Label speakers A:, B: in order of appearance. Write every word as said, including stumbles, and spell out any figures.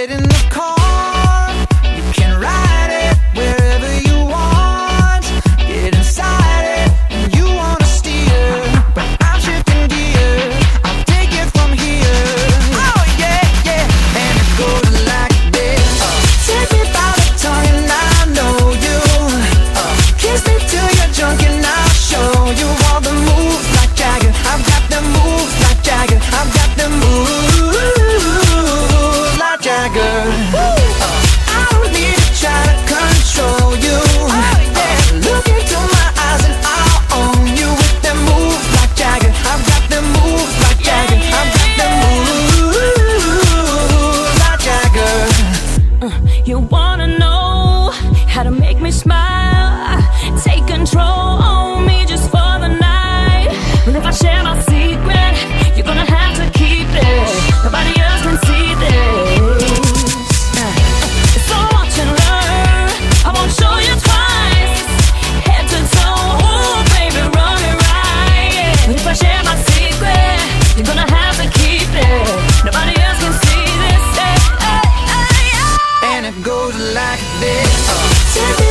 A: get in the car, you can ride it wherever you want. Get inside it and you wanna steer, but I'm shifting gears, I'll take it from here. Oh yeah, yeah, and it goes like this. uh, Take me by the tongue and I know you. uh, Kiss me till you're drunk and I'll show you all the moves like Jagger. I've got the moves like Jagger. I've got the moves like Jagger. uh, I don't need to try to control you. oh, yeah. Look into my eyes and I'll own you with them moves like Jagger. I've got them moves like Jagger. I've got them moves like Jagger.
B: Uh, you wanna know how to make me smile? Take control on me just for the night. But if I share my secret, you're gonna have to keep it. Nobody else can see this. Uh, so watch and learn. I won't show you twice. Head to toe, ooh, baby, run it right. But if I share my secret, you're gonna have to keep it. Nobody else can see this. Hey, hey, hey, hey.
A: And it goes like this. uh,
B: Take me